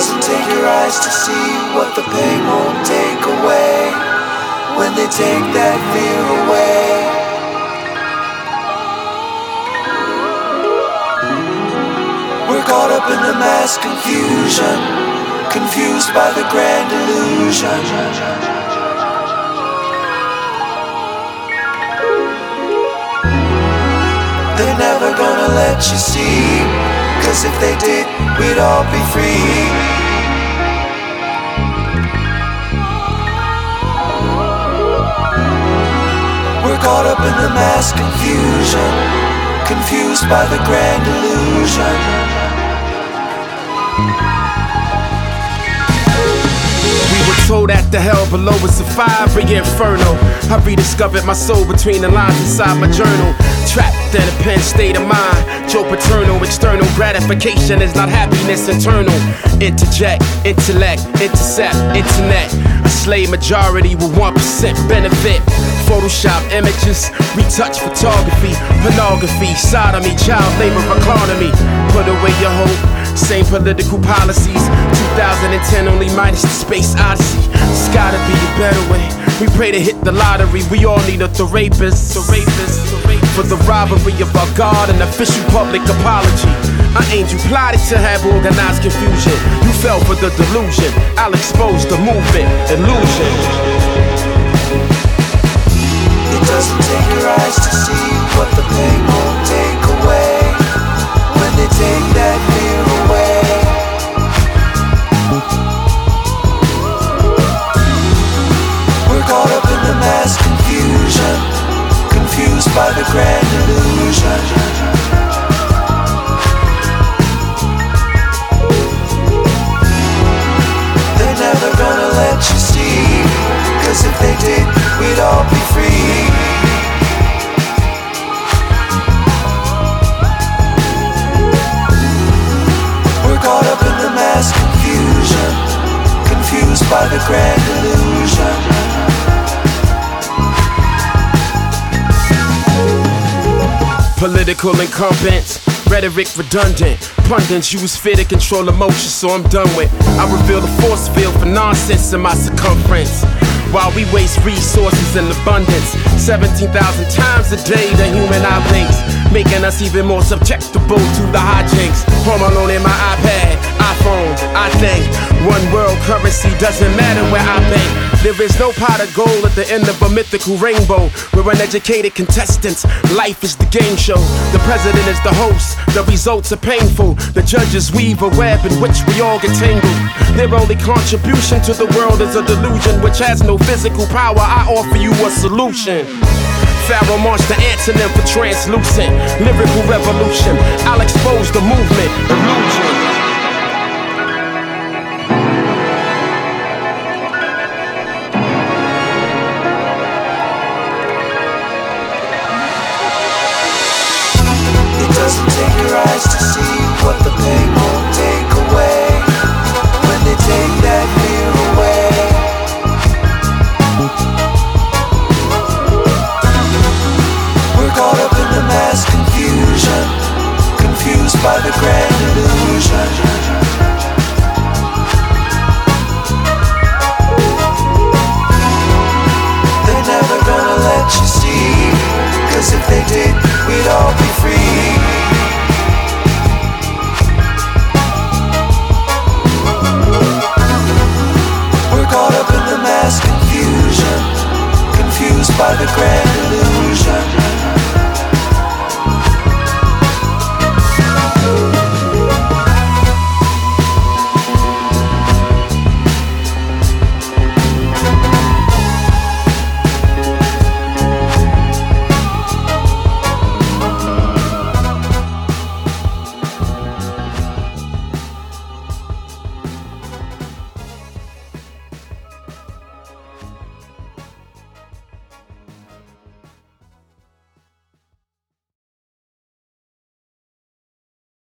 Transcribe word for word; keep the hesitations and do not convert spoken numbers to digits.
doesn't take your eyes to see what the pain won't take away. When they take that fear away, we're caught up in the mass confusion, confused by the grand illusion. They're never gonna let you see, 'cause if they did, we'd all be free. We're caught up in the mass confusion, confused by the grand illusion. We were told that the hell below was a fiery inferno. I rediscovered my soul between the lines inside my journal. Trapped in a pen state of mind, Joe Paterno. External gratification is not happiness internal. Interject, intellect, intercept, internet. A slave majority with one percent benefit. Photoshop images, retouch photography, pornography, sodomy, child labor economy. Put away your hope, same political policies. two thousand ten only minus the space odyssey. It's gotta be a better way. We pray to hit the lottery. We all need a the rapist, the rapist, the rapist. For the robbery of our God, an official public apology. An angel plotted to have organized confusion. You fell for the delusion. I'll expose the movement, illusion. It doesn't take your eyes to see what the pain won't take away. When they take that fear away, we're caught up in the mass confusion, confused by the grand illusion. They're never gonna let you see, 'cause if they did, we'd all be free. We're caught up in the mass confusion, confused by the grand illusion. Political incumbents, rhetoric redundant. Pundits use fear to control emotions, so I'm done with. I reveal the force field for nonsense in my circumference, while we waste resources in abundance. seventeen thousand times a day the human eye blinks, making us even more susceptible to the hijinks. Home alone in my iPad, iPhone, I think one world currency doesn't matter where I bank. There is no pot of gold at the end of a mythical rainbow. We're uneducated contestants, life is the game show. The president is the host, the results are painful. The judges weave a web in which we all get tangled. Their only contribution to the world is a delusion which has no physical power. I offer you a solution. Pharaoh march the antonym for translucent lyrical revolution. I'll expose the movement, illusion.